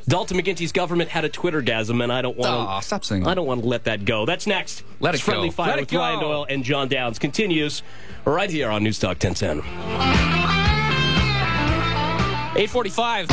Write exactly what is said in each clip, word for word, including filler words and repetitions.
Dalton McGuinty's government had a Twittergasm, and I don't want to. Oh, stop saying that. I don't want to let that go. That's next. Let it it's Friendly go. Fire Let it with go. Ryan Doyle and John Downs continues right here on News Talk ten ten. eight forty-five.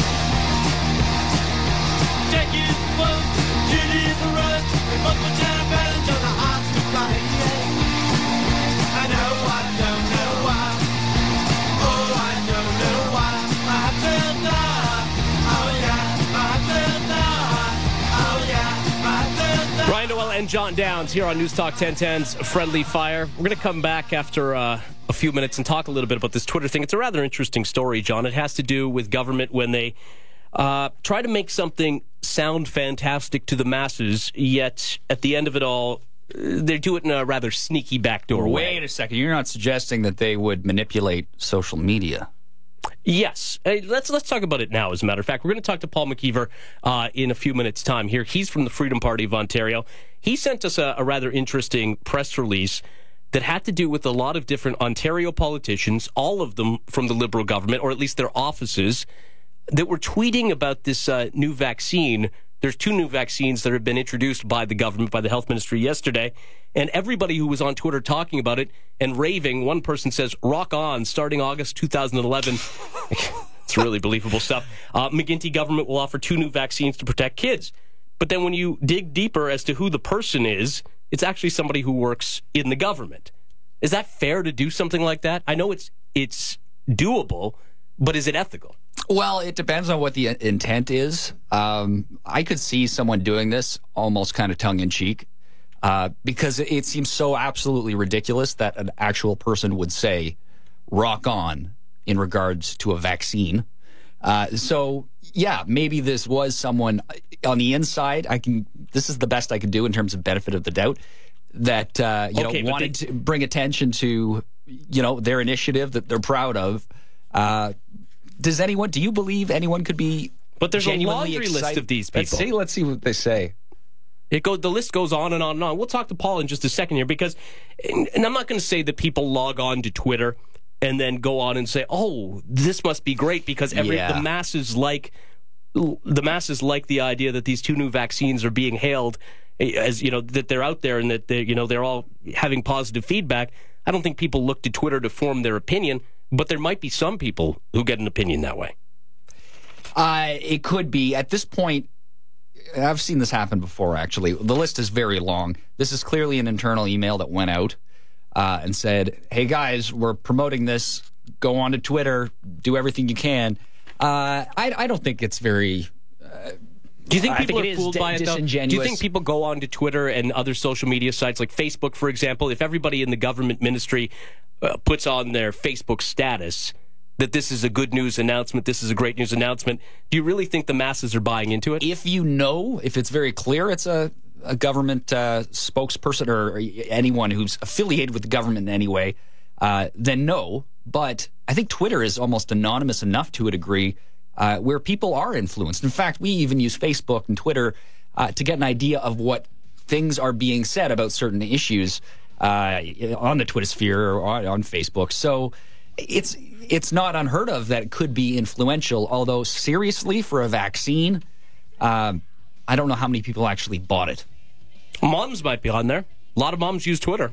Ryan Doyle and John Downs here on News Talk ten ten's Friendly Fire. We're going to come back after uh, a few minutes and talk a little bit about this Twitter thing. It's a rather interesting story, John. It has to do with government when they uh, try to make something sound fantastic to the masses, yet at the end of it all, they do it in a rather sneaky backdoor way. Wait a second. You're not suggesting that they would manipulate social media? Yes. Hey, let's let's talk about it now, as a matter of fact. We're going to talk to Paul McKeever uh, in a few minutes' time here. He's from the Freedom Party of Ontario. He sent us a, a rather interesting press release that had to do with a lot of different Ontario politicians, all of them from the Liberal government, or at least their offices, that were tweeting about this uh, new vaccine. There's two new vaccines that have been introduced by the government, by the health ministry yesterday, and everybody who was on Twitter talking about it and raving, one person says, rock on, starting August two thousand eleven. It's really believable stuff. Uh, McGuinty government will offer two new vaccines to protect kids. But then when you dig deeper as to who the person is, it's actually somebody who works in the government. Is that fair to do something like that? I know it's it's doable, but is it ethical? Well, it depends on what the intent is. Um, I could see someone doing this almost kind of tongue-in-cheek uh, because it seems so absolutely ridiculous that an actual person would say, rock on, in regards to a vaccine. Uh, so, yeah, maybe this was someone on the inside. I can. This is the best I could do in terms of benefit of the doubt, that uh, you okay, know wanted they- to bring attention to you know their initiative that they're proud of. Uh, Does anyone, do you believe anyone could be But there's a genuinely laundry excited? list of these people. Let's see, let's see what they say. It go, the list goes on and on and on. We'll talk to Paul in just a second here because, and I'm not going to say that people log on to Twitter and then go on and say, oh, this must be great because every Yeah. the masses like the masses like the idea that these two new vaccines are being hailed as, you know, that they're out there and that they, you know, they're all having positive feedback. I don't think people look to Twitter to form their opinion. But there might be some people who get an opinion that way. Uh, it could be. At this point, I've seen this happen before, actually. The list is very long. This is clearly an internal email that went out uh, and said, hey, guys, we're promoting this. Go on to Twitter. Do everything you can. Uh, I, I don't think it's very... Uh, Do you think I people think are fooled di- by it, though? disingenuous. Do you think people go on to Twitter and other social media sites like Facebook, for example, if everybody in the government ministry uh, puts on their Facebook status that this is a good news announcement, this is a great news announcement, do you really think the masses are buying into it? If you know, if it's very clear it's a, a government uh, spokesperson or anyone who's affiliated with the government in any way, uh, then no. But I think Twitter is almost anonymous enough to a degree Uh, where people are influenced. In fact, we even use Facebook and Twitter uh, to get an idea of what things are being said about certain issues uh, on the Twitter sphere or on, on Facebook. So it's it's not unheard of that it could be influential, although seriously, for a vaccine, um, I don't know how many people actually bought it. Moms might be on there. A lot of moms use Twitter.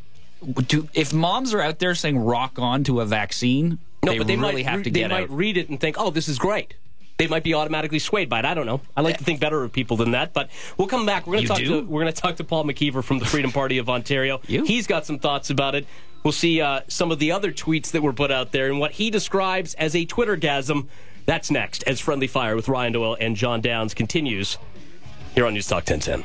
Do, if moms are out there saying rock on to a vaccine... No, they but they really might have to they get might out. read it and think, "Oh, this is great." They might be automatically swayed by it. I don't know. I like to think better of people than that. But we'll come back. We're going to talk do? to we're going to talk to Paul McKeever from the Freedom Party of Ontario. You? He's got some thoughts about it. We'll see uh, some of the other tweets that were put out there and what he describes as a Twittergasm. That's next as Friendly Fire with Ryan Doyle and John Downs continues here on News Talk ten ten.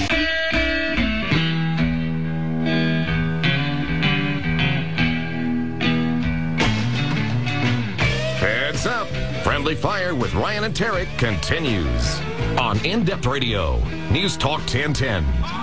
Heads up. Friendly Fire with Ryan and Tarek continues on In-Depth Radio, News Talk ten ten.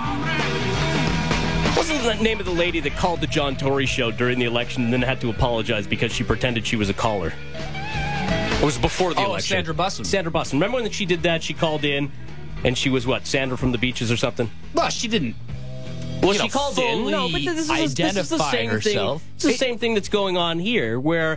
What's the name of the lady that called the John Tory show during the election and then had to apologize because she pretended she was a caller? It was before the Oh, election. Sandra Busson. Sandra Busson. Remember when she did that? She called in and she was what? Sandra from the Beaches or something? Well, she didn't. Well, You she know, called in. No, but this is, this is the identify same herself. thing. It's the same thing that's going on here, where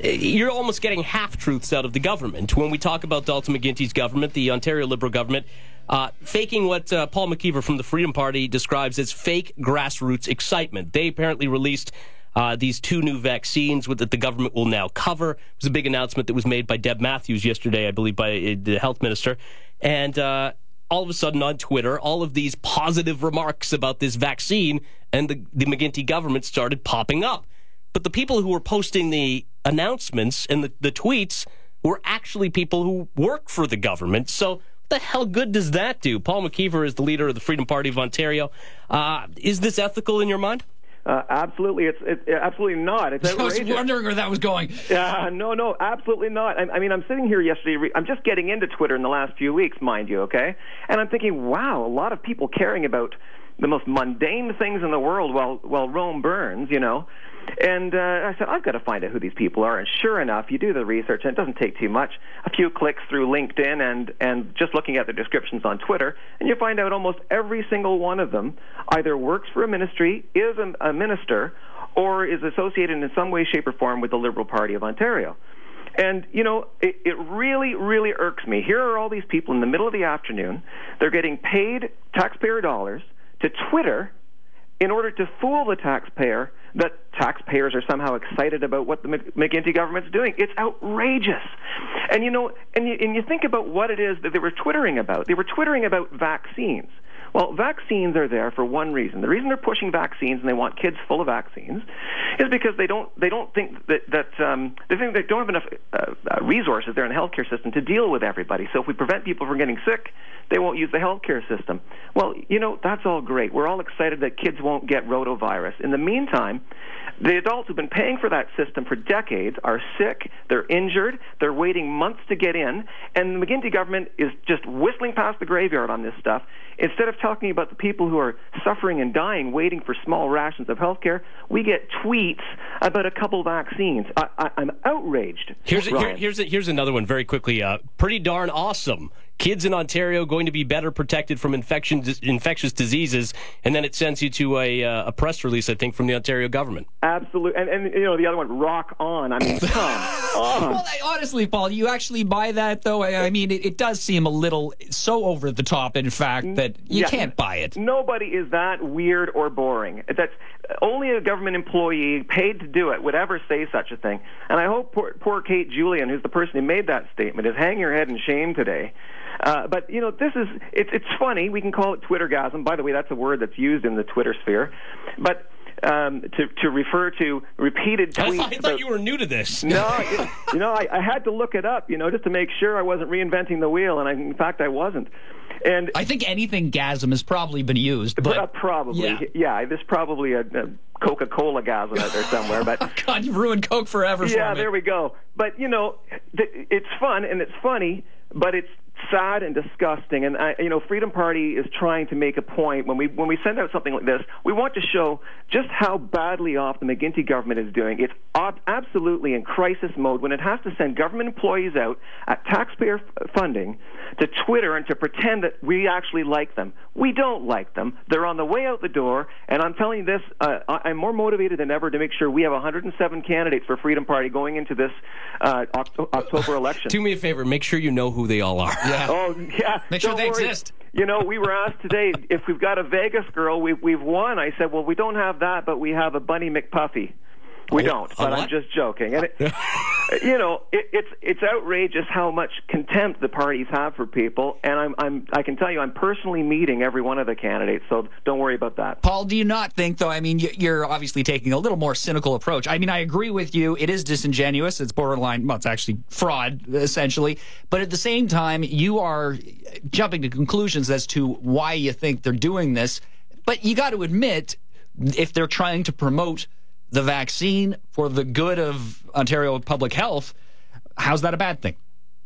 you're almost getting half-truths out of the government. When we talk about Dalton McGuinty's government, the Ontario Liberal government, uh, faking what uh, Paul McKeever from the Freedom Party describes as fake grassroots excitement. They apparently released uh, these two new vaccines that the government will now cover. It was a big announcement that was made by Deb Matthews yesterday, I believe, by uh, the health minister. And uh, all of a sudden on Twitter, all of these positive remarks about this vaccine and the, the McGuinty government started popping up. But the people who were posting the announcements and the, the tweets were actually people who work for the government. So what the hell good does that do? Paul McKeever is the leader of the Freedom Party of Ontario. Uh, is this ethical in your mind? Uh, absolutely, it's, it's absolutely not. It's outrageous. I was wondering where that was going. Uh, no, no, absolutely not. I, I mean, I'm sitting here yesterday. Re- I'm just getting into Twitter in the last few weeks, mind you, okay? And I'm thinking, wow, a lot of people caring about the most mundane things in the world while while Rome burns, you know. And uh, I said, I've got to find out who these people are. And sure enough, you do the research, and it doesn't take too much. A few clicks through LinkedIn and, and just looking at the descriptions on Twitter, and you find out almost every single one of them either works for a ministry, is a, a minister, or is associated in some way, shape, or form with the Liberal Party of Ontario. And, you know, it, it really, really irks me. Here are all these people in the middle of the afternoon. They're getting paid taxpayer dollars to Twitter in order to fool the taxpayer that taxpayers are somehow excited about what the McGuinty government's doing. It's outrageous. And, you know, and you, and you think about what it is that they were twittering about. They were twittering about vaccines. Well, vaccines are there for one reason. The reason they're pushing vaccines and they want kids full of vaccines is because they don't they don't think that that um, they think they don't have enough uh, uh, resources there in the healthcare system to deal with everybody. So if we prevent people from getting sick, they won't use the healthcare system. Well, you know, that's all great. We're all excited that kids won't get rotavirus. In the meantime, the adults who've been paying for that system for decades are sick, they're injured, they're waiting months to get in, and the McGuinty government is just whistling past the graveyard on this stuff. Instead of talking about the people who are suffering and dying, waiting for small rations of health care, we get tweets about a couple vaccines. I, I, I'm outraged. Here's, a, here, here's, a, here's another one very quickly. Uh, pretty darn awesome. Kids in Ontario going to be better protected from infection, infectious diseases, and then it sends you to a, uh, a press release, I think, from the Ontario government. Absolutely. And, and you know, the other one, rock on. I mean, come on. Well, honestly, Paul, you actually buy that, though? I mean, it, it does seem a little so over the top, in fact, that you yeah, can't buy it. Nobody is that weird or boring. That's only a government employee paid to do it would ever say such a thing. And I hope poor, poor Kate Julian, who's the person who made that statement, is hanging her head in shame today. Uh, but, you know, this is, it's, it's funny. We can call it Twittergasm. By the way, that's a word that's used in the Twitter sphere. But um, to, to refer to repeated tweets. I thought, I thought about, you were new to this. No, it, you know, I, I had to look it up, you know, just to make sure I wasn't reinventing the wheel. And I, in fact, I wasn't. And I think anything gasm has probably been used. But uh, probably, yeah. yeah. There's probably a, a Coca-Cola gasm out there somewhere. But oh, God, you've ruined Coke forever. Yeah, for me. There we go. But you know, th- it's fun and it's funny, but it's sad and disgusting. And I, you know, Freedom Party is trying to make a point when we when we send out something like this. We want to show just how badly off the McGuinty government is doing. It's ob- absolutely in crisis mode when it has to send government employees out at taxpayer f- funding to Twitter and to pretend that we actually like them. We don't like them. They're on the way out the door. And I'm telling you this, uh, I'm more motivated than ever to make sure we have one hundred seven candidates for Freedom Party going into this uh, Oct- October election. Do me a favor, make sure you know who they all are. Yeah. Oh, yeah. Make sure Don't they worry. exist. You know, we were asked today if we've got a Vegas girl, we've, we've won. I said, well, we don't have that, but we have a Bunny McPuffy. We a, don't, a but what? I'm just joking. And it, you know, it, it's it's outrageous how much contempt the parties have for people. And I'm I'm I can tell you, I'm personally meeting every one of the candidates, so don't worry about that. Paul, do you not think, though? I mean, you're obviously taking a little more cynical approach. I mean, I agree with you. It is disingenuous. It's borderline. Well, it's actually fraud, essentially. But at the same time, you are jumping to conclusions as to why you think they're doing this. But you got to admit, if they're trying to promote the vaccine for the good of Ontario public health, how's that a bad thing?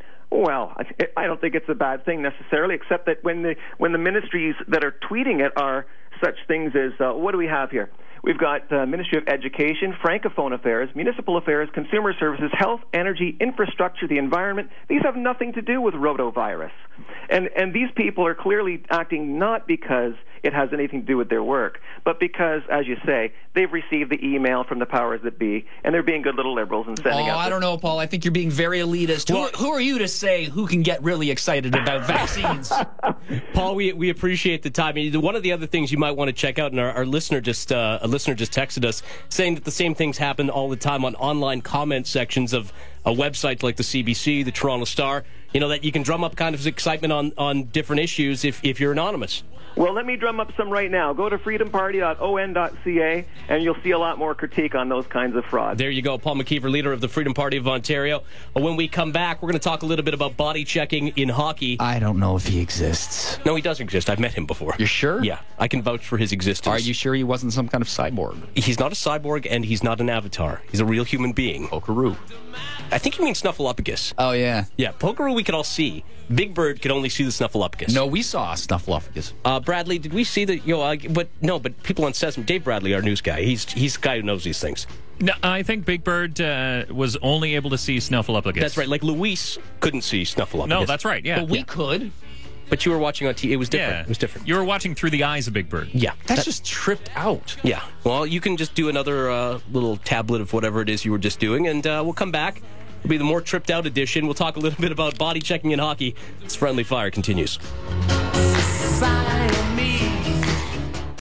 Well, I, I don't think it's a bad thing necessarily, except that when the when the ministries that are tweeting it are such things as, uh, what do we have here? We've got uh, Ministry of Education, Francophone Affairs, Municipal Affairs, Consumer Services, Health, Energy, Infrastructure, the Environment. These have nothing to do with rotavirus. And, and these people are clearly acting not because it has anything to do with their work, but because, as you say, they've received the email from the powers that be, and they're being good little liberals and sending oh, out... I don't know, Paul. I think you're being very elitist. Who, who are you to say who can get really excited about vaccines? Paul, we we appreciate the time. One of the other things you might want to check out, and our, our listener just uh, a listener just texted us saying that the same things happen all the time on online comment sections of a website like the C B C, the Toronto Star. You know, that you can drum up kind of excitement on, on different issues if, if you're anonymous. Well, let me drum up some right now. Go to freedom party dot o n dot c a, and you'll see a lot more critique on those kinds of frauds. There you go. Paul McKeever, leader of the Freedom Party of Ontario. When we come back, we're going to talk a little bit about body checking in hockey. I don't know if he exists. No, he does exist. I've met him before. You're sure? Yeah, I can vouch for his existence. Are you sure he wasn't some kind of cyborg? He's not a cyborg, and he's not an avatar. He's a real human being. Pokeroo. I think you mean Snuffleupagus. Oh, yeah. Yeah, Pokeroo we could all see. Big Bird could only see the Snuffleupagus. No, we saw Snuffleupagus. Uh, Bradley, did we see the... You know, uh, but no, but people on Sesame... Dave Bradley, our news guy, he's he's the guy who knows these things. No, I think Big Bird uh, was only able to see Snuffleupagus. That's right. Like Luis couldn't see Snuffleupagus. No, that's right, yeah. But we yeah. could. But you were watching on T V. It was different. Yeah. It was different. You were watching through the eyes of Big Bird. Yeah. That's that, just tripped out. Yeah. Well, you can just do another uh, little tablet of whatever it is you were just doing, and uh, we'll come back. It'll be the more tripped out edition. We'll talk a little bit about body checking in hockey. This Friendly Fire continues. Society.